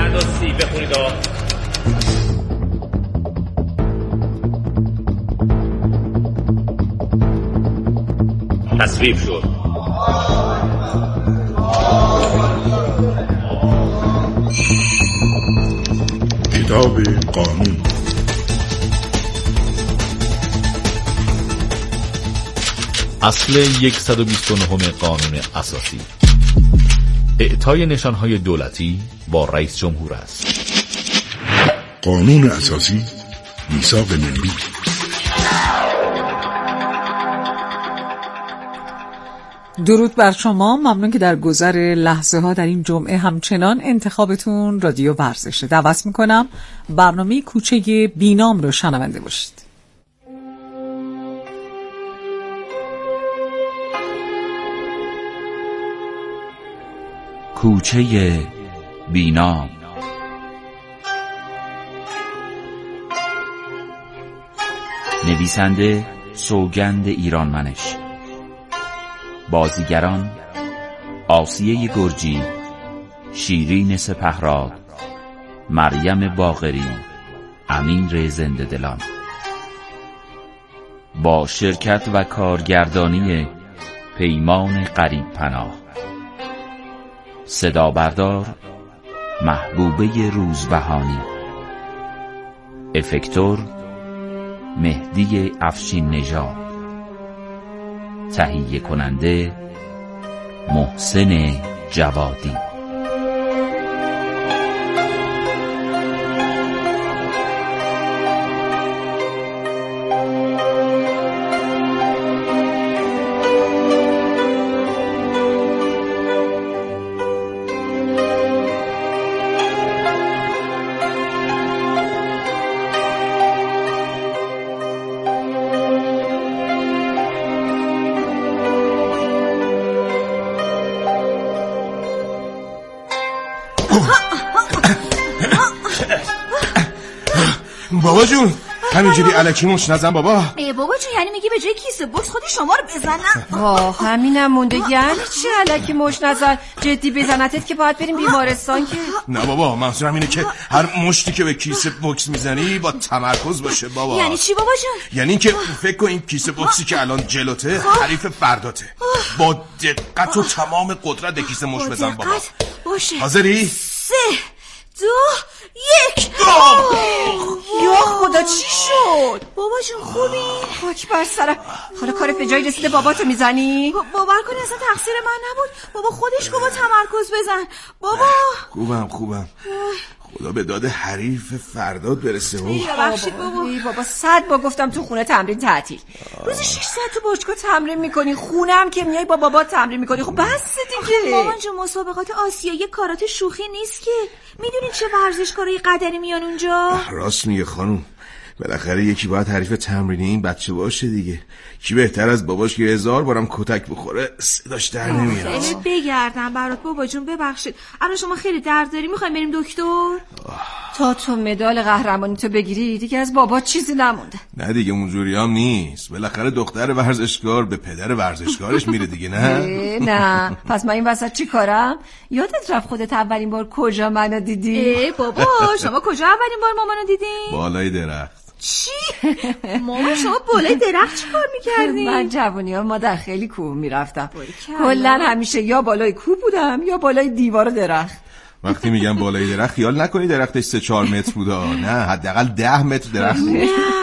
فردوسی بخونید. تصویب شد. کتاب قانون. اصل 129 قانون اساسی اعطای نشانهای دولتی با رئیس جمهور است. قانون اساسی میثاق ملی. درود بر شما. ممنون که در گذر لحظه ها در این جمعه همچنان انتخابتون رادیو ورزشه. دعوت میکنم برنامه کوچه بینام رو شنونده باشید. کوچه بینام. نویسنده سوگند ایرانمنش. بازیگران آسیه گرجی، شیرین سپهراد، مریم باقری، امیر زنده دلان. با شرکت و کارگردانی پیمان قریب پناه. صدا بردار محبوبه روزبهانی. افکتور مهدی افشین نژاد. تهیه کننده محسن جوادی. بابا جون همینجوری الکی مش نزن بابا. بابا جون یعنی میگی به جای کیسه بوکس خودی شما رو بزنم؟ همینم مونده. یعنی چی الکی مش نزن؟ جدی بزنتت که باید بریم بیمارستان که؟ نه بابا منظورم اینه که هر مشتی که به کیسه بوکس میزنی با تمرکز باشه بابا. یعنی چی بابا جون؟ یعنی اینکه فکر کن این کیسه بوکسی که الان جلوته حریف فرداته. با دقت و تمام قدرت به کیسه مش بزن بابا. باشه. حاضری؟ 3 2 1. یا خدا چی شد؟ بابا جون خوبی؟ خاک بر سرم. حالا کارت به جای رسیده باباتو میزنی؟ باور کنی اصلا تقصیر من نبود. بابا خودش گفت تمرکز بزن. بابا خوبم. خدا به داد حریف فرداد برسه. ببخشید بابا 100 بار گفتم تو خونه تمرین تعطیل. روزی 6 ساعت تو باشگاه تمرین میکنی، خونه هم که میای با بابا تمرین میکنی. خب بس دیگه. مامان جون مسابقات آسیایی کارات شوخی نیست که. میدونین چه ورزشکارای قدری میان اونجا؟ راست میگه خانم. بالاخره یکی باید حریف تمرینی این بچه باشه دیگه. کی بهتر از باباش که 1000 بارم کتک بخوره صداش در نمیاد. خیلی بگردم برات بابا جون ببخشید. الان شما خیلی درد داری میخوایم بریم دکتر؟ تا تو مدال قهرمانی تو بگیری دیگه از بابا چیزی نمونده. نه دیگه اونجوری هم نیست. بالاخره دختر ورزشکار به پدر ورزشکارش میره دیگه. نه پس من این وسط چی کارم؟ یادت رفت خودت اولین بار کجا منو دیدی؟ بابا شما کجا اولین بار مامانو دیدین؟ بالای درخت. چی؟ مامان شما بالای درخت چی کار میکردین؟ من جوونی‌ها مادر خیلی کوه میرفتم. کلا همیشه یا بالای کوه بودم یا بالای دیوار درخت. وقتی میگم بالای درخت خیال نکنی درختش 3-4 متر بوده. نه حداقل 10 متر درخت. نه 10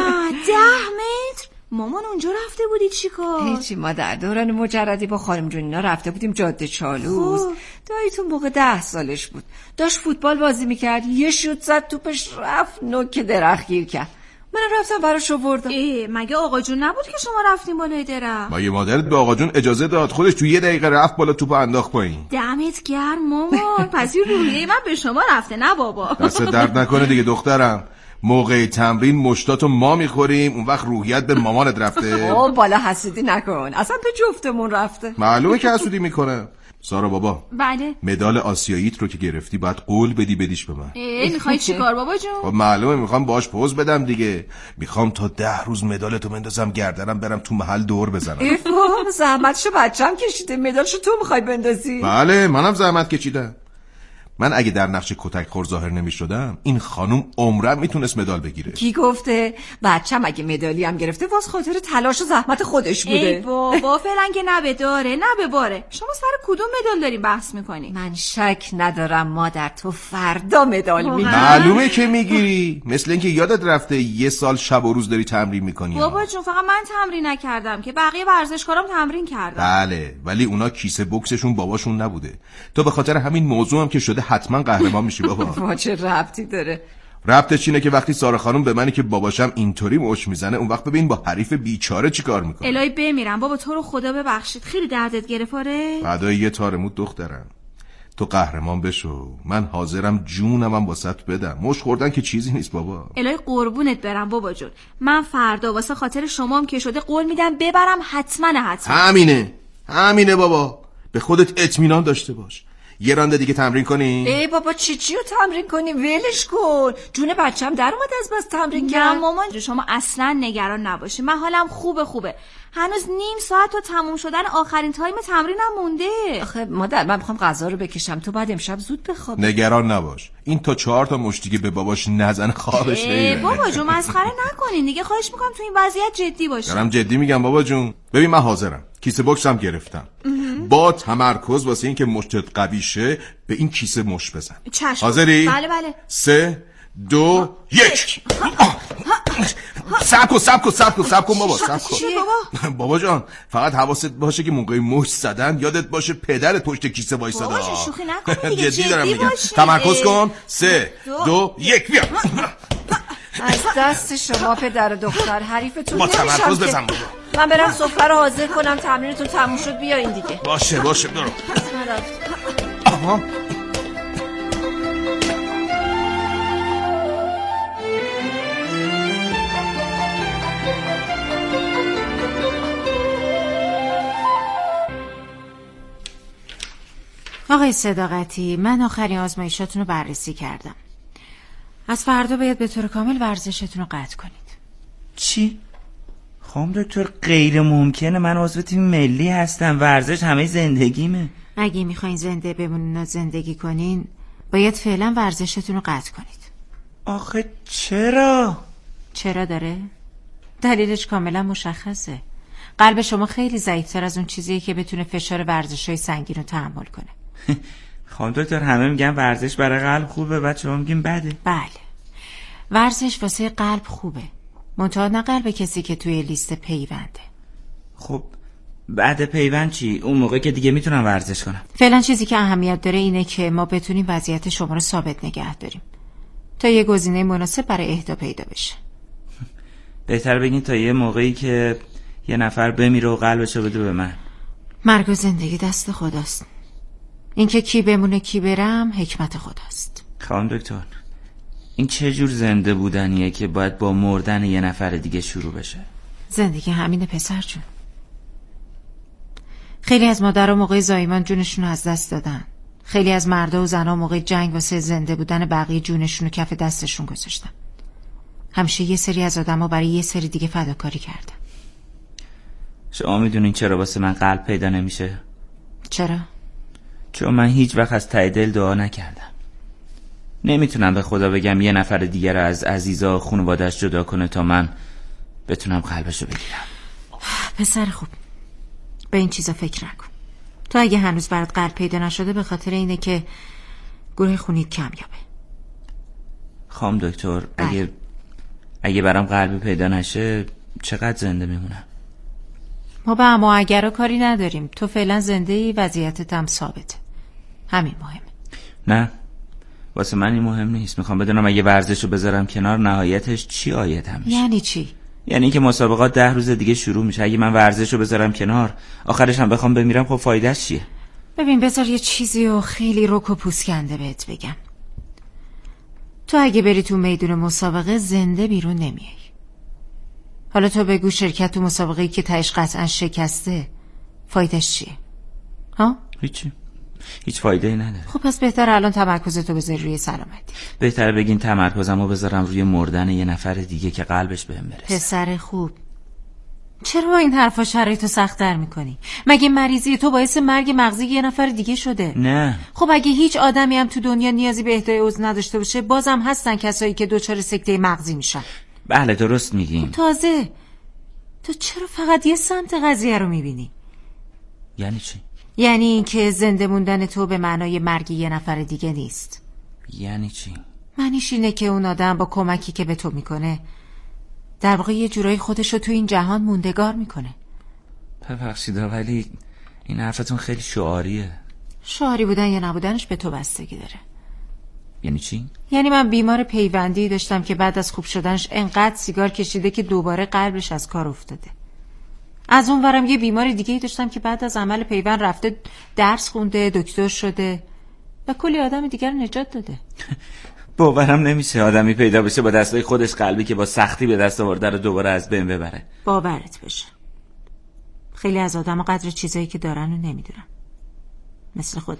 متر؟ مامان اونجا رفته بودی چیکار؟ هیچی مادر دوران مجردی با خانم جونینا رفته بودیم جاده چالوس. داییتون موقع 10 سالش بود. داشت فوتبال بازی میکرد. یه شوت زد توپش رفت نوک درخت گیر کرد. منم رفتم براش آوردم. مگه آقا جون نبود که شما رفتین بالای درخت؟ مگه مادرت به آقا جون اجازه داد؟ خودش تو 1 دقیقه رفت بالا توپو انداخت پایین. دمت گرم مامان. پس این روحیه من به شما رفته نه بابا. دست درد نکنه دیگه دخترم. موقع تمرین مشتاتو ما میخوریم، اون وقت روحیت به مامانت رفته. بالا حسودی نکن. اصلا به جفتمون رفته. معلومه که حسودی میکنه. سارا بابا. بله. مدال آسیاییت رو که گرفتی باید قول بدیش به من. میخوای چیکار بابا جون؟ خب معلومه میخوام باش پوز بدم دیگه. میخوام تا 10 روز مدالتو بندازم گردنم برم تو محل دور بزنم. زحمتشو بچه‌م کشیده، مدالشو تو میخوای بندازی؟ بله منم زحمت کشیدم. من اگه در نقش کتک خور ظاهر نمی‌شدم این خانم عمرن میتونست مدال بگیره. کی گفته؟ بچه‌م اگه مدالی هم گرفته واس خاطر تلاش و زحمت خودش بوده. ای بابا فعلا که نه به داره نه به باره. شما سر کدوم مدال دارین بحث میکنی؟ من شک ندارم مادر تو فردا مدال میگیری. معلومه که میگیری. مثل اینکه یادت رفته 1 سال شب و روز داری تمرین میکنی. بابا جون فقط من تمرین نکردم که بقیه ورزشکارام تمرین کردن. بله ولی اونا کیسه بوکسشون باباشون نبوده. تو به خاطر همین موضوع هم که شده حتما قهرمان میشی بابا. چه ربطی داره؟ ربطش اینه که وقتی سارا خانم به منی که باباشم اینطوری مش میزنه اون وقت ببین با حریف بیچاره چیکار میکنه. الهی بمیرم بابا تو رو خدا ببخشید. خیلی دردت گرفت آره؟ فدای یه تارمود دخترم. تو قهرمان بشو. من حاضرم جونمم واسط بدم. مش خوردن که چیزی نیست بابا. الهی قربونت برم بابا جون. من فردا واسه خاطر شمام که شده قول میدم ببرم حتما. همینه بابا. به خودت اطمینان داشته باش. یه رانده دیگه تمرین کنی؟ ای بابا چیو تمرین کنی؟ ولش کن. جون بچه‌م در اومد از بس تمرین کرد. نه مامان جو شما اصلا نگران نباشی. من حالم خوبه. هنوز نیم ساعت تا تموم شدن آخرین تایم تمرینم مونده. آخه مادر من میخوام غذا رو بکشم. تو بعد امشب زود بخواب. نگران نباش. این تا 4 تا مشت دیگه به باباش نزنه خوابش نمیبره. بابا جون مسخره نکنین دیگه. خواهش میکنم تو این وضعیت جدی باشی. دارم جدی میگم بابا جون. ببین من حاضرم. کیسه بوکسم گرفتم. با تمرکز واسه این که مشتت قوی شه به این کیسه مش بزن. چشم. حاضری؟ بله. 3 2 1 سب کن بابا. بابا جان فقط حواست باشه که موقع مشت زدن یادت باشه پدرت پشت کیسه وایساده. بابا شوخی نکن دیگه. جدی دارم میگم. تمرکز کن. 3 2 1 بیا. از دست شما پدر و دختر حریفتون با نمیشم تمرکز که. بزن بابا. من برم سفره رو حاضر کنم. تمرینتون تموم شد بیاین دیگه. باشه برو. آها آقای صداقتی من آخرین آزمایشاتون رو بررسی کردم. از فردا باید به طور کامل ورزشتون رو قطع کنید. چی؟ خانم دکتر غیر ممکنه. من عضو تیم ملی هستم. ورزش همه زندگیمه. اگه میخواین زنده بمونین و زندگی کنین باید فعلا ورزشتون رو قطع کنید. آخه چرا؟ چرا داره؟ دلیلش کاملا مشخصه. قلب شما خیلی ضعیف‌تر از اون چیزیه که بتونه فشار ورزش‌های سنگین رو تحمل کنه. خانم دکتر همه میگن ورزش برای قلب خوبه بعد شما میگین بده. بله ورزش واسه قلب خوبه منتها نه قلب کسی که توی لیست پیونده. خب بعد پیوند چی؟ اون موقع که دیگه میتونم ورزش کنم. فعلا چیزی که اهمیت داره اینه که ما بتونیم وضعیت شما رو ثابت نگه داریم تا یه گزینه مناسب برای اهدا پیدا بشه. بهتر بگین تا یه موقعی که یه نفر بمیره و قلبشو بده به من. مرگ و زندگی دست خداست. اینکه کی بمونه کی برم حکمت خداست. خانم دکتر این چه جور زنده بودنیه که باید با مردن یه نفر دیگه شروع بشه؟ زندگی همینه پسر جون. خیلی از مادرها موقع زایمان جونشون رو از دست دادن. خیلی از مردا و زنها موقع جنگ واسه زنده بودن بقیه جونشون رو کف دستشون گذاشتن. همیشه یه سری از آدما برای یه سری دیگه فداکاری کردن. شما میدونین چرا واسه من قلب پیدا نمیشه؟ چرا؟ چون من هیچ وقت از ته دل دعا نکردم. نمیتونم به خدا بگم یه نفر دیگر رو از عزیزا و خانواده‌اش جدا کنه تا من بتونم قلبشو بگیرم. پسر خوب به این چیزا فکر نکن. تو اگه هنوز برات قلب پیدا نشده به خاطر اینه که گروه خونیت کمیابه. خانم دکتر اگه برام قلب پیدا نشه چقدر زنده میمونم؟ ما به اما اگرها کاری نداریم. تو فعلا زنده ای وضعیتت هم ثابته. همین مهمه. نه واسه من این مهم نیست. میخوام بدونم اگه ورزشو بذارم کنار نهایتش چی آیدم میشه؟ یعنی چی؟ یعنی اینکه مسابقات 10 روز دیگه شروع میشه. اگه من ورزشو بذارم کنار آخرش هم بخوام بمیرم خب فایدهش چیه؟ ببین بذار یه چیزی و خیلی رک و پوسکنده بهت بگم. تو اگه بری تو میدون مسابقه زنده بیرون نمیای. حالا تو بگو شرکت تو مسابقه‌ای که تهش قطعا شکسته فایدهش چیه؟ ها؟ هیچ فایده‌ای نداره. خب پس بهتر الان تمرکزتو بذاری روی سلامتی. بهتر بگین تمرکزمو بذارم روی مردن یه نفر دیگه که قلبش بهم برسه. پسر خوب چرا با این حرفا شرایطو سخت‌تر میکنی؟ مگه مریضی تو باعث مرگ مغزی یه نفر دیگه شده؟ نه. خب اگه هیچ آدمی هم تو دنیا نیازی به اهدای عضو نداشته باشه، بازم هستن کسایی که دچار سکته مغزی میشن. بله درست میگین. تازه تو چرا فقط یه سمت قضیه رو میبینی؟ یعنی چی؟ یعنی اینکه زنده موندن تو به معنای مرگ یه نفر دیگه نیست. یعنی چی؟ معنیش اینه که اون آدم با کمکی که به تو میکنه در واقع یه جورایی خودشو تو این جهان موندگار میکنه. ببخشید ولی این حرفتون خیلی شعاریه. شعاری بودن یا نبودنش به تو بستگی داره. یعنی چی؟ یعنی من بیمار پیوندی داشتم که بعد از خوب شدنش انقدر سیگار کشیده که دوباره قلبش از کار افتاده. از اون ورم یه بیمار دیگه‌ای داشتم که بعد از عمل پیوند رفته درس خونده، دکتر شده و کلی آدم دیگر نجات داده. باورم نمیشه آدمی پیدا بشه با دستای خودش قلبی که با سختی به دست آورده رو دوباره از بین ببره. باورت بشه خیلی از آدم قدر چیزایی که دارن رو نمیدونن، مثل خودت.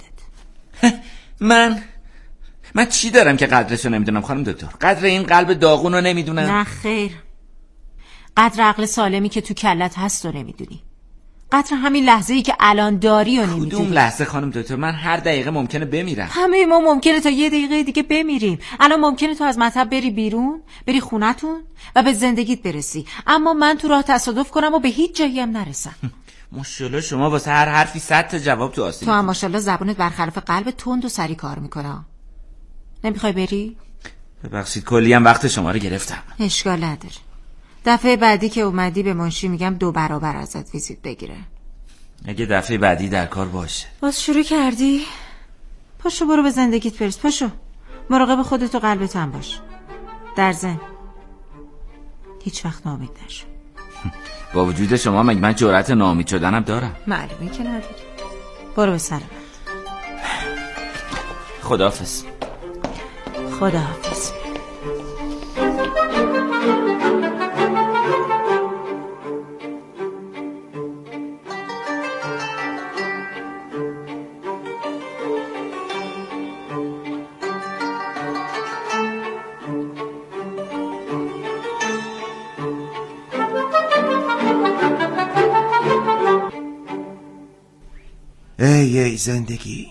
من چی دارم که قدرشو نمیدونم خانم دکتر؟ قدر این قلب داغون رو نمیدونم؟ نه خیر، قدر عقل سالمی که تو کلت هست رو نمیدونی. قدر همین لحظه‌ای که الان داری رو نمیدونی. کدوم لحظه خانم دکتر؟ من هر دقیقه ممکنه بمیرم. همه ما ممکنه تا یه دقیقه دیگه بمیریم. الان ممکنه تو از مطب بری بیرون، بری خونتون و به زندگیت برسی، اما من تو راه تصادف کنم و به هیچ جایی هم نرسم. ماشاءالله شما واسه هر حرفی 100 تا جواب تو آسیب. تو هم ماشاءالله زبونت برخلاف قلب تند و سری کار میکنه. نمیخوای بری؟ ببخشید کلی هم وقت شما رو گرفتم. اشکال نداره. دفعه بعدی که اومدی به منشی میگم 2 برابر ازت ویزیت بگیره. اگه دفعه بعدی در کار باشه. باز شروع کردی؟ پاشو برو به زندگیت برس. پاشو مراقب خودت و قلبت هم باش. در ضمن هیچ وقت ناامید نشو. با وجود شما مگه من جرأت ناامید شدنم دارم؟ معلومه که نداری. برو به سلامت. خداحافظ. خداحافظ. ای زندگی،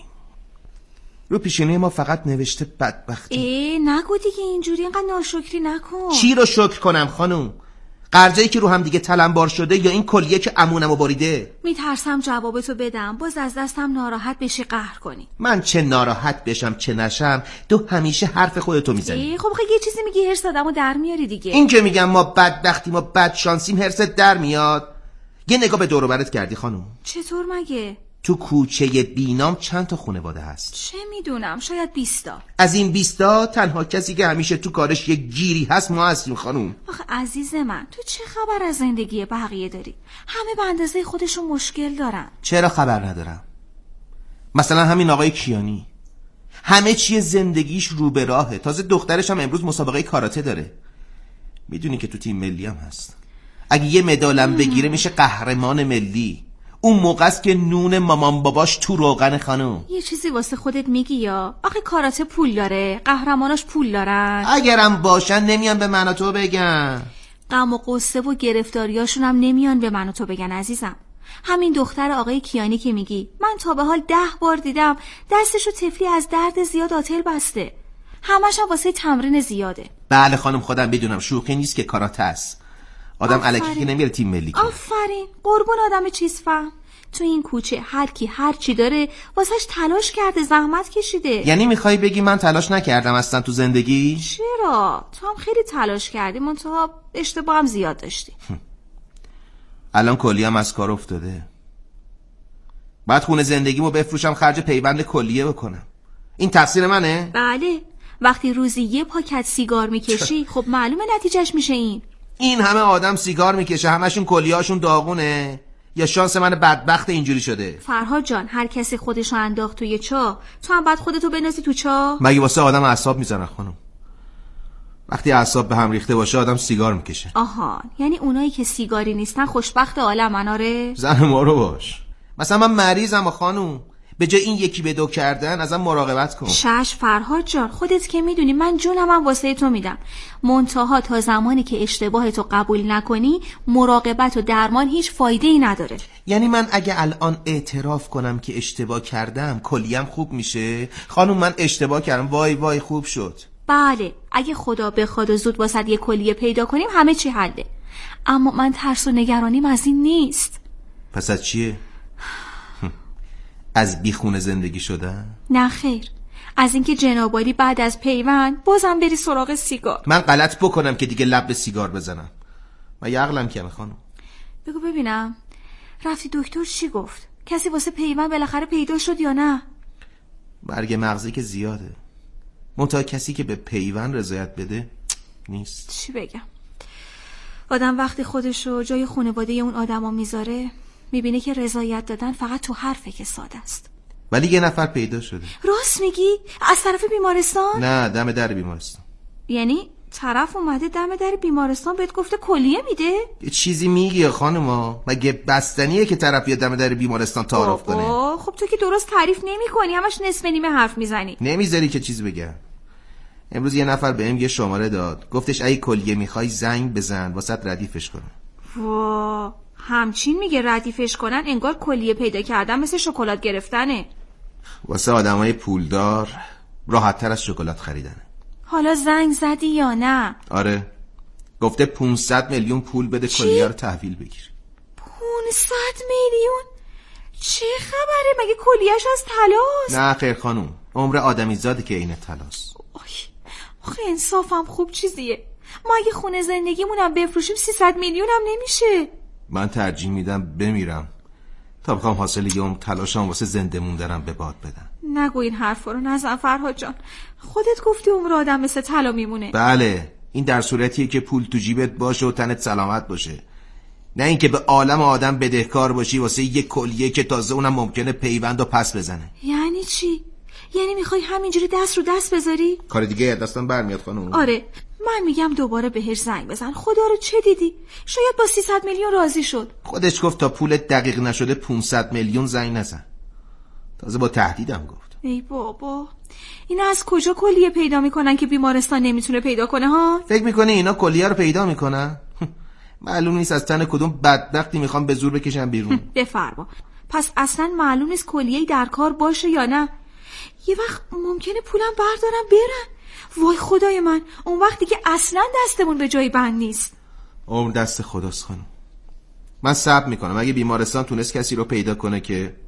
رو پیشینه ما فقط نوشته بدبختی. نگو دیگه اینجوری، اینقدر ناشکری نکن. چی رو شکر کنم خانوم؟ قرضایی که رو هم دیگه تلمبار شده یا این کلیه که عمونمو بریده؟ میترسم جوابتو بدم باز از دستم ناراحت بشی قهر کنی. من چه ناراحت بشم چه نشم، تو همیشه حرف خودتو میزنی. خب یه چیزی میگی هرس آدمو در میاری دیگه. این که میگم ما بدبختی ما بد شانسیم هرست در میاد. یه نگاه به دور و برت کردی خانوم؟ چطور مگه؟ تو کوچه بینام چند تا خانواده هست؟ چه میدونم، شاید 20 تا. از این 20 تا تنها کسی که همیشه تو کارش یک گیری هست ما هستیم خانوم. آخه عزیز من، تو چه خبر از زندگی بقیه داری؟ همه به اندازه خودشون مشکل دارن. چرا خبر ندارم؟ مثلا همین آقای کیانی همه چی زندگیش رو به راهه، تازه دخترش هم امروز مسابقه کاراته داره. میدونی که تو تیم ملی هم هست. اگه یه مدالم بگیره میشه قهرمان ملی. اون موقع است که نون مامان باباش تو روغن خانوم. یه چیزی واسه خودت میگی یا؟ آخه کاراته پول داره، قهرماناش پول دارن. اگرم باشن نمیان به من و تو بگن. غم و غصه و گرفتاریاشون هم نمیان به من و تو بگن عزیزم. همین دختر آقای کیانی که میگی، من تا به حال 10 بار دیدم دستشو طفلی از درد زیاد آتل بسته. همش هم واسه تمرین زیاده. بله خانم خودم بدونم، شوخی نیست که کاراته است. آدم الکی که نمیره تیم ملی. آفرین، قربون آدم چیز فهم. تو این کوچه هر کی هر چی داره واسهش تلاش کرده، زحمت کشیده. یعنی میخوای بگی من تلاش نکردم اصلا تو زندگی؟ چرا؟ تو هم خیلی تلاش کردی، منتها اشتباه هم زیاد داشتی. الان کلیه‌ام از کار افتاده. بعد خونه زندگیمو بفروشم خرج پیوند کلیه بکنم. این تقصیر منه؟ بله. وقتی روزی 1 پاکت سیگار میکشی خب معلومه نتیجهش میشه این همه آدم سیگار میکشه، همشون کلیه‌هاشون داغونه، یا شانس من بدبخت اینجوری شده؟ فرهاد جان، هر کسی خودشو انداخت توی چاه، تو هم بعد خودتو بندازی تو چاه؟ مگه واسه آدم اعصاب میزنن خانم؟ وقتی اعصاب به هم ریخته باشه آدم سیگار میکشه. آها، یعنی اونایی که سیگاری نیستن خوشبخت عالمن. آره زن ما رو باش. مثلا من مریضم خانم، به جای این یکی به دو کردن ازم مراقبت کن. شش فرهاد جان، خودت که میدونی من جونمم واسه تو میدم. منتها تا زمانی که اشتباهتو قبول نکنی مراقبت و درمان هیچ فایده ای نداره. یعنی من اگه الان اعتراف کنم که اشتباه کردم کلیم خوب میشه؟ خانم من اشتباه کردم، وای وای خوب شد. بله، اگه خدا بخواد و زود واسه یه کلیه پیدا کنیم همه چی حله. اما من ترس و نگرانیم از این نیست. پس از چیه؟ از بیخونه زندگی شدن؟ نه خیر، از اینکه جنابالی بعد از پیوند بازم بری سراغ سیگار. من غلط بکنم که دیگه لب به سیگار بزنم؟ من یه عقلم کمه خانم. بگو ببینم، رفتی دکتر چی گفت؟ کسی واسه پیوند بالاخره پیدا شد یا نه؟ مرگ مغزی که زیاده، منتها کسی که به پیوند رضایت بده نیست. چی بگم؟ آدم وقتی خودشو جای خانواده اون آدما میذاره میبینه که رضایت دادن فقط تو حرفه که ساده است. ولی یه نفر پیدا شده. راست میگی؟ از طرف بیمارستان؟ نه، دم در بیمارستان. یعنی طرف اومده دم در بیمارستان بهت گفته کلیه میده؟ یه چیزی میگی خانوما؟ مگه بستنیه که طرف یا دم در بیمارستان تعارف کنه؟ خب تو که درست تعریف نمی‌کنی، همش نصف نیمه حرف میزنی. نمیذاری که چیز بگم. امروز یه نفر بهم یه شماره داد، گفتش اگه کلیه میخوای زنگ بزن واسط ردیفش کنم. وا، همچین میگه ردیفش کنن؟ انگار کلیه پیدا کردن مثل شکلات گرفتنه. واسه آدمای پولدار راحت‌تر از شکلات خریدنه. حالا زنگ زدی یا نه؟ آره، گفته 500 میلیون پول بده کلیه رو تحویل بگیر. 500 میلیون؟ چه خبره؟ مگه کلیهش از طلاست؟ نه خیر خانوم، عمر آدمیزاده که این طلاست. آخه انصافم خوب چیزیه. ما اگه خونه زندگیمونم بفروشیم 300 میلیون هم نمیشه. من ترجیح میدم بمیرم تا بخوام حاصل یه عمر تلاشم واسه زنده موندنم به باد بدم. نگو این حرفا رو، نزن فرهاد جان. خودت گفتی عمر آدم مثل طلا میمونه. بله، این در صورتیه که پول تو جیبت باشه و تنت سلامت باشه، نه اینکه به عالم آدم بدهکار باشی واسه یک کلیه که تازه اونم ممکنه پیوند و پس بزنه. یعنی چی؟ یعنی میخوای همینجوری دست رو دست بذاری؟ کار دیگه دستم برمیاد خانم. آره، من میگم دوباره بهش زنگ بزن. خدا رو چه دیدی؟ شاید با 300 میلیون راضی شد. خودش گفت تا پولت دقیق نشده 500 میلیون زنگ نزن. تازه با تهدیدم گفت. ای بابا، اینا از کجا کلیه پیدا میکنن که بیمارستان نمیتونه پیدا کنه ها؟ فکر میکنه اینا کلیه رو پیدا میکنن؟ معلوم نیست از تن کدوم بدبختی میخوام به زور بکشن بیرون. بفرما. پس اصلا معلوم نیست کلیه‌ای در کار باشه یا نه. یه وقت ممکنه پولم بردارن برن. وای خدای من، اون وقتی که اصلا دستمون به جای بند نیست. عمر دست خداست خانم. من صبر میکنم اگه بیمارستان تونست کسی رو پیدا کنه که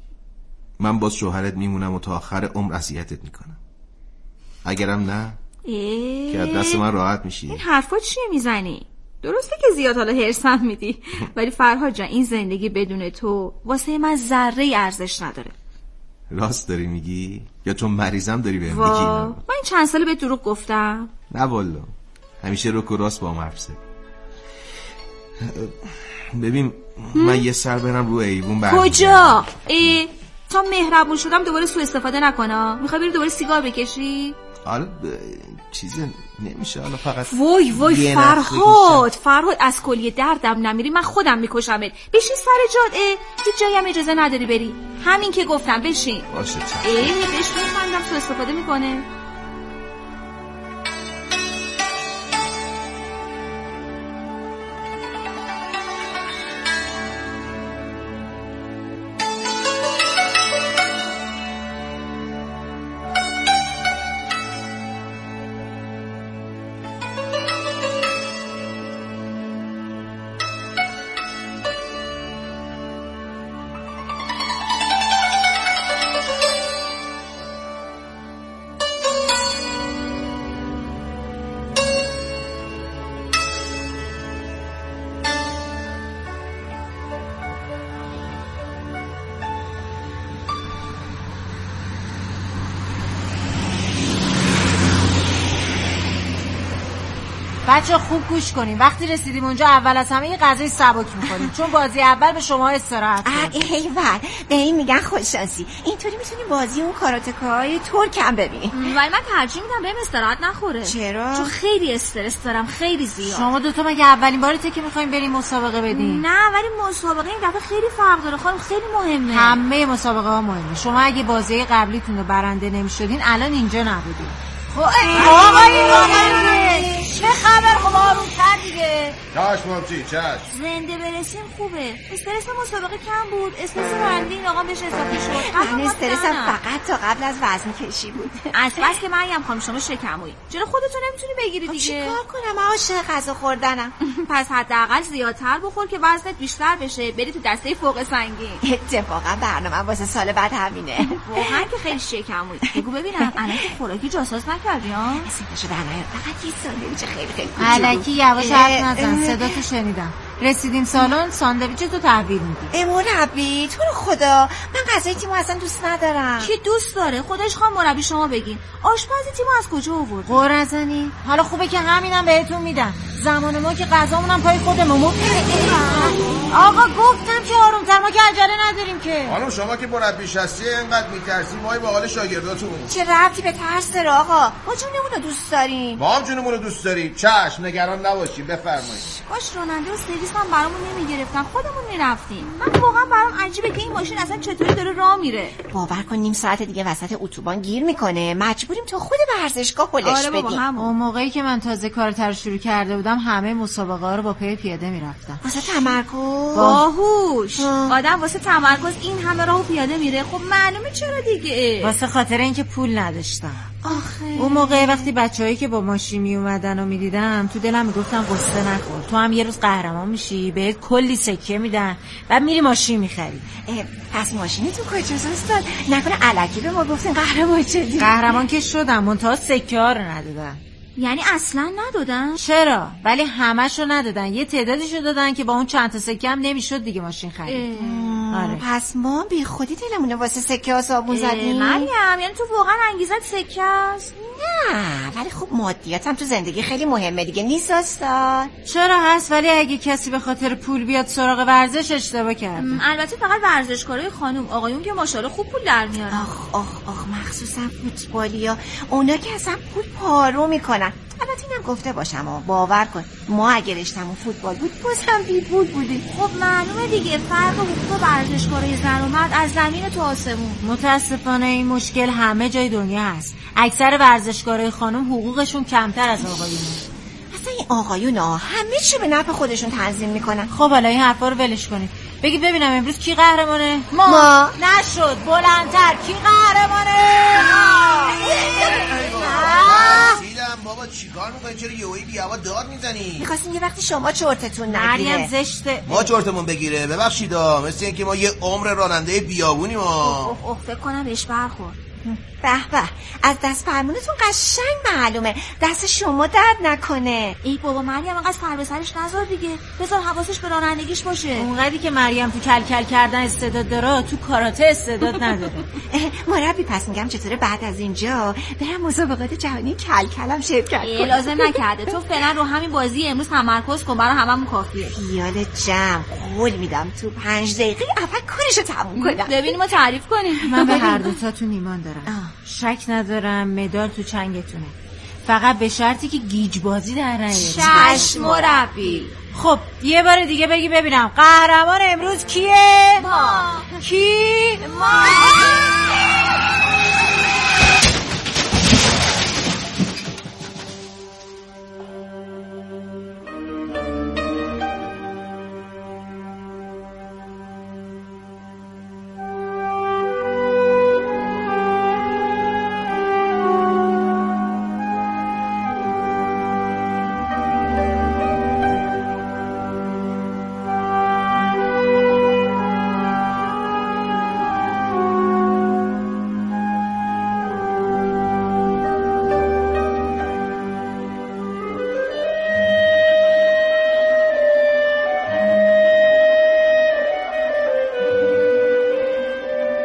من باز شوهرت میمونم و تا آخر عمر اذیتت میکنم. اگرم نه که از دست من راحت میشی. این حرفا چیه میزنی؟ درسته که زیاد حالا هرسم میدی، ولی فرهاد جان این زندگی بدون تو واسه من ذره ارزش نداره. راست داری میگی؟ یا چون مریضم داری بهم میگی؟ من این چند ساله به دروغ گفتم؟ نه والا، همیشه رو که راست با هم حرف زدی. ببین من یه سر برم رو ایوون برمیگردم. کجا؟ تا مهربون شدم دوباره سوء استفاده نکنم. میخوای بری دوباره سیگار بکشی؟ حالا چیزی نمیشه، حالا فقط وای فرهاد از کلیه دردم نمیری من خودم میکشمت. بشین سر جات. هیچ جایی هم اجازه نداری بری. همین که گفتم بشین. باشه بشین، من سوء استفاده میکنه. بچه خوب گوش کنیم. وقتی رسیدیم اونجا اول از همه یه غذای سبک می‌خوریم، چون بازی اول به شما استراحت می‌دیم. ایول، به این میگن خوششانسی. اینطوری میتونیم بازی اون کاراتکای ترک هم ببینیم. ولی من ترجیح میدم بریم استراحت نخوره. چرا؟ چون خیلی استرس دارم، خیلی زیاد. شما دوتا مگه اولین بارته که می‌خوایم بریم مسابقه بدیم؟ نه، ولی مسابقه این دفعه خیلی فرق داره خانم، خیلی مهمه. همه مسابقه ها مهمه. شما اگه بازی قبلیتون رو برنده نمی‌شدین الان اینجا نبودین. آقای راننده چه خبر؟ خب آروم‌تر دیگه. چشم چشم. زنده برسیم خوبه. استرس مسابقه کم بود. استرس راننده این آقا بهش اضافه شد. من استرسم فقط تا قبل از وزن کشی بود. بس که مریم خانم شما شکمویی. چرا خودتون نمیتونی بگیری دیگه؟ چیکار کنم؟ عاشق غذا خوردنم. پس حداقل زیادتر بخور که وزنت بیشتر بشه، بری تو دسته فوق سنگین. اتفاقا برنامه واسه سال بعد همینه. واقعا که خیلی شکمویی. بگو ببینم الان که خوراکی جاساس نکردی ها؟ اسمشو در نیار. فقط یه ساندویچ خیلی الکی یواش حرف نزن. صدا تو شنیدم. رسیدیم سالن، ساندویچ تو تحویل میدی. مربی تو رو خدا، من غذای تیمو اصلا دوست ندارم. کی دوست داره؟ خودش خواهم مربی شما بگین. آشپز تیمو از کجا آورد؟ قور نزنی. حالا خوبه که همینم بهتون میدم. زمان ما که غذامونم پای خودمون. آقا گفتم که آرومتر، ما که عجله نداریم که. خانم شما که مربیش هستی اینقدر میترسی، ما به حال شاگرداتون. چه ربطی به ترس داره آقا؟ ما جونمون رو دوست داریم. ما هم جونمون رو دوست داریم. چشم، نگران نباشید، بفرمایید. باش راننده و سرویس هم برامون نمیگرفتن، خودمون میرفتیم. من واقعا برام عجیبه که این ماشین اصلا چطوری داره راه میره. باور کن نیم ساعت دیگه وسط اتوبان گیر میکنه، مجبوریم تا خود ورزشگاه هلش بدیم. اون موقعی که من تازه کارتر شروع کرده بودم همه مسابقه ها رو با پی پیاده میرفتم. واسه تمرکز. باهوش. آدم واسه تمرکز این همه راهو پیاده میره. خب معلومه چرا دیگه. واسه خاطر اینکه پول نداشتم. آخه اون موقع وقتی بچه‌هایی که با ماشین می اومدن و میدیدم تو دلم میگفتم قصه نخور، تو هم یه روز قهرمان میشی، بهت کلی سکه میدن بعد میری ماشین میخری. پس ماشینتون کجاست استاد؟ نکنه الکی به ما گفتین قهرمان شدی؟ قهرمان که شدم، منتها سکه ها رو ندادن. یعنی اصلا ندادن؟ چرا؟ ولی همشو ندادن، یه تعدادیشو دادن که با اون چند تا سکه هم نمیشد دیگه ماشین خرید. آره. پس ما بی خودی دلمونه واسه سکه ها صابون زدیم. مریم یعنی تو واقعا انگیزت سکه است؟ نه ولی خب مادیات هم تو زندگی خیلی مهمه دیگه نیست استاد؟ چرا هست، ولی اگه کسی به خاطر پول بیاد سراغ ورزش اشتباه کرده. البته فقط ورزشکارای خانم، آقایون که ماشاءالله خوب پول در میارن. آخ مخصوصا فوتبالیا، اونا که اصلا پول پارو میکنن. البته اینم گفته باشم باور کن ما اگه رشتمون فوتبال بود بازم بی پول بودیم. خب معلومه دیگه فرق حقوق ورزشکارای زن و مرد از زمین تا آسمون. متاسفانه این مشکل همه جای دنیا هست. اکثر ورزشکارای خانم حقوقشون کمتر از آقایونه. اصلا این آقایونا همه چی به نفع خودشون تنظیم میکنن. خب حالا این حرفا رو ولش کنید. بگید ببینم امروز کی قهرمانه؟ ما نشد بلندتر. کی قهرمانه؟ بابا چیکار میکنی؟ چرا یهویی بی‌هوا داد میزنی؟ می‌خواستیم یه وقتی شما چرتتون نگیره. مریم زشته. ما چرتمون بگیره. ببخشیدا مثل اینکه ما یه عمر راننده بیابونیم. فکر کنم بهش برخورد. به از دست فرمونتون قشنگ معلومه. دست شما درد نکنه. ای بابا مریم انقدر سر به سرش نذار دیگه، بذار حواسش به رانندگیش باشه. اونقدری که مریم تو کلکل کردن استعداد داره تو کاراته استعداد نداره. مربی پس میگم چطوره بعد از اینجا برم مسابقات جهانی کلکلم شرکت کنم؟ لازم نکرده، تو فعلا رو همین بازی امروز تمرکز کن، برای هممون کافیه. خیال جمع قول میدم تو 5 دقیقه اول کارشو تموم کنم. ببینیم ما تعریف کنیم. من به هر دوتاتون ایمان دارم. شک ندارم مدال تو چنگتونه، فقط به شرطی که گیج بازی در نیاری. چشم مربی. خب یه بار دیگه بگی ببینم قهرمان امروز کیه؟ ما. کی؟ ما.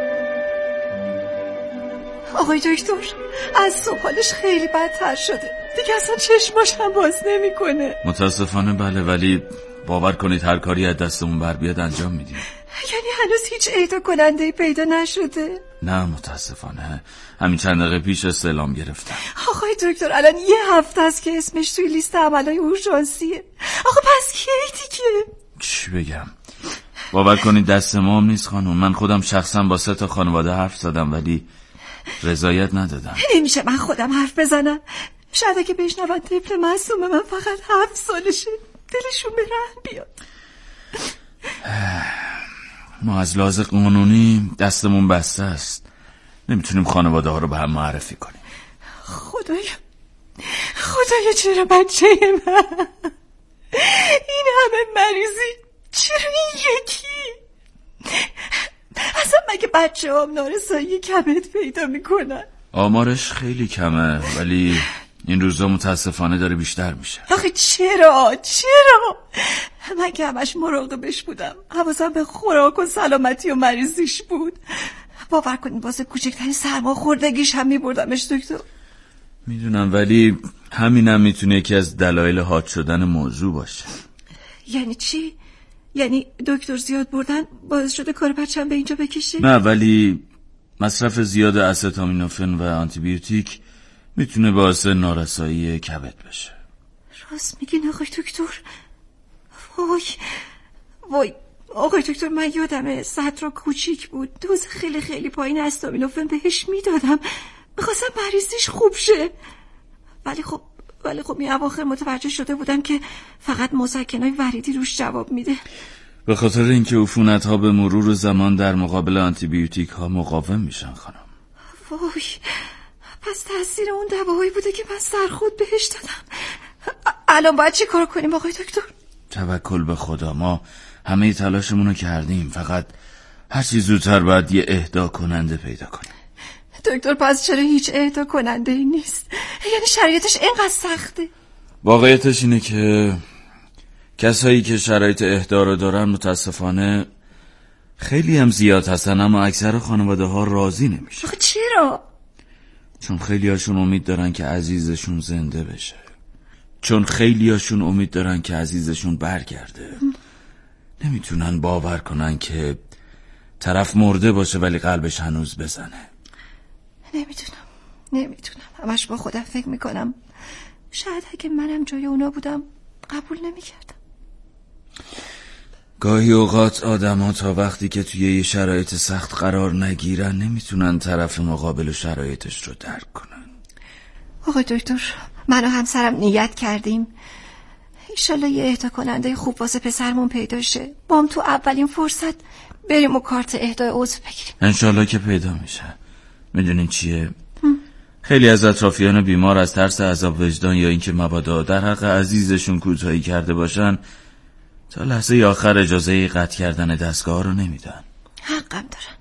آقای دکتر از صبح حالش خیلی بدتر شده. دیگه اصلا چشماشم باز نمیکنه. متاسفانه بله، ولی باور کنید هر کاری از دستمون بر بیاد انجام میدیم. یعنی هنوز هیچ اهدا کننده پیدا نشده؟ نه متاسفانه، همین چند دقیقه پیش استعلام گرفتم. آقای دکتر الان 1 هفته است که اسمش توی لیست عملای اورژانسیه. آقا پس کی دیگه؟ چی بگم؟ باور کنید دست ما هم نیست خانم. من خودم شخصا با 3 تا خانواده حرف زدم ولی رضایت ندادم. نمیشه من خودم حرف بزنم؟ شاید اگه بشنون طفل معصوم من فقط 7 سالشه دلشون به رحم بیاد. ما از لحاظ قانونی دستمون بسته است، نمیتونیم خانواده ها رو به هم معرفی کنیم. خدایا چرا بچه من این همه مریضی، چرا این یکی؟ اصلا مگه بچه هم نارسایی کبد پیدا میکنن؟ آمارش خیلی کمه ولی این روزا متاسفانه داره بیشتر میشه. آخه چرا؟ من که همش مراقبش بودم، حواسم به خوراک و سلامتی و مریضیش بود. باور کنید واسه کوچکترین سرماخوردگیش هم میبردمش دکتر. میدونم ولی همینم میتونه یکی از دلایل حاد شدن موضوع باشه. یعنی چی؟ یعنی دکتر زیاد بردن باعث شده کار بچه‌م به اینجا بکشه؟ نه ولی مصرف زیاد استامینوفن و آنتیبیوتیک میتونه باعث نارسایی کبد بشه. راست میگین آقای دکتر؟ وای آقای دکتر، من یادمه صدرا کوچیک بود، دوز خیلی خیلی پایین استامینوفن بهش میدادم، میخواستم مریضیش خوب شه. ولی خب این اواخر متوجه شده بودم که فقط مسکنای وریدی روش جواب میده. به خاطر اینکه عفونت ها به مرور زمان در مقابل آنتیبیوتیک ها مقاوم میشن خانم. وای پس تاثیر اون دواهایی بوده که من سرخود بهش دادم. الان باید چی کار کنیم آقای دکتر؟ توکل به خدا، ما همه تلاشمون رو کردیم، فقط هر چی زودتر باید یه اهدا کننده پیدا کنیم. دکتر پس چرا هیچ اهدا کننده ای نیست؟ یعنی شرایطش اینقدر سخته؟ واقعیتش اینه که کسایی که شرایط اهدا رو دارن متاسفانه خیلی هم زیاد هستن، اما اکثر خانواده ها راضی نمیشه. آخه چرا؟ چون خیلی هاشون امید دارن که عزیزشون زنده بشه، چون خیلی هاشون امید دارن که عزیزشون برگرده. نمیتونن باور کنن که طرف مرده باشه ولی قلبش هنوز بزنه. نمیتونم همش با خودم فکر میکنم شاید اگه منم جای اونا بودم قبول نمیکردم. گاهی اوقات آدم‌ها تا وقتی که توی یه شرایط سخت قرار نگیرن نمیتونن طرف مقابل و شرایطش رو درک کنن. آقای دکتر، من و همسرم نیت کردیم ایشالله یه اهدا کننده خوب واسه پسرمون پیدا شه، با هم تو اولین فرصت بریم و کارت اهدای عضو بگیریم. انشالله که پیدا میشه. میدونین چیه؟ خیلی از اطرافیان بیمار از ترس عذاب وجدان یا اینکه مبادا در حق عزیزشون کوتاهی کرده باشن تا لحظه آخر اجازه قطع کردن دستگاه رو نمیدن. حقم دارن.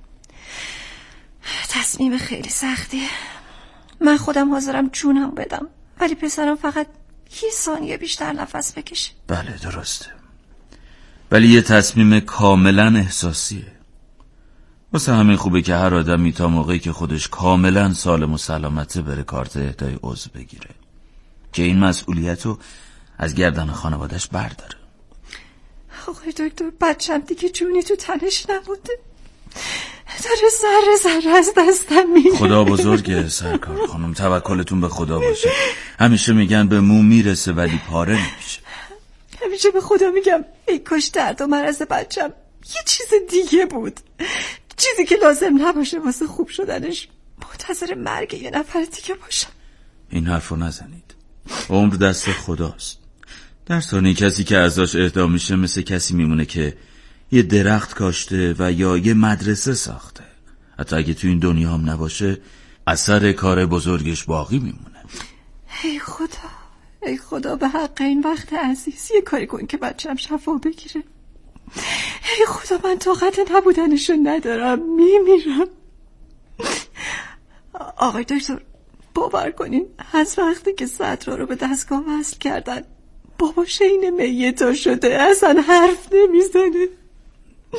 تصمیم خیلی سختیه. من خودم حاضرم جونم بدم ولی پسرم فقط 1 ثانیه بیشتر نفس بکشه. بله درسته، ولی یه تصمیم کاملا احساسیه. واسه همین خوبه که هر آدمی تا موقعی که خودش کاملا سالم و سلامته بره کارت اهدای عضو بگیره که این مسئولیت رو از گردن خانوادش برداره. آقای دکتر، بچم دیگه جونی تو تنش نبوده، داره ذره از دستم میره. خدا بزرگه سرکار خانم، توکلتون به خدا باشه. همیشه میگن به مو میرسه ولی پاره نمیشه. همیشه به خدا میگم ای کاش درد و مرض بچم یه چیز دیگه بود، چیزی که لازم نباشه واسه خوب شدنش منتظر مرگ یه نفر دیگه باشم. این حرفو نزنید، عمر دست خداست. در ثانی کسی که ازش اهدا میشه مثل کسی میمونه که یه درخت کاشته و یا یه مدرسه ساخته. حتی اگه تو این دنیا هم نباشه اثر کار بزرگش باقی میمونه. ای خدا به حق این وقت عزیز یه کاری کن که بچه‌م شفا بگیره. ای خدا من طاقت نبودنشو ندارم، میمیرم. آقای دکتر باور کنین از وقتی که صدرا رو به دستگاه وصل کردن بابا شین میتا شده، اصلا حرف نمیزنه.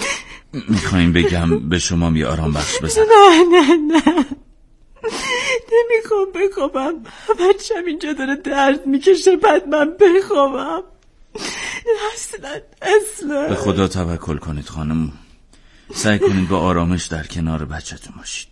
میخواین بگم به شما یه آرام بخش بزنم؟ نه نمیخوام بخوابم. بچم اینجا داره درد میکشه، بعد من بخوابم. اصلا به خدا توکل کنید خانم. سعی کنید با آرامش در کنار بچه‌تون باشید.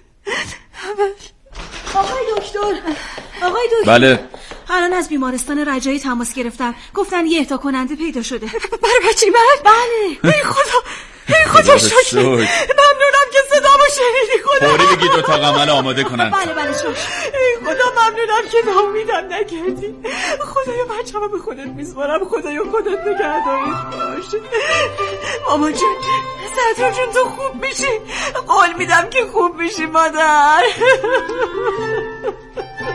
آقای دکتر. بله. الان از بیمارستان رجایی تماس گرفتم، گفتن یه اهدا کننده پیدا شده. برای بچه من؟ بله. ای خدا شکر. ممنونم که صدامو شنیدی. خدا فوری بگید اتاق عمل آماده کنن. بله شکر. ای خدا ممنونم که ناامیدم نکردی. خدایا بچه‌مو به خودت میسپارم. خدایا خودت نگهدارش باش. مامان جون، صدرا جون تو خوب میشی. قول میدم که خوب میشی مادر.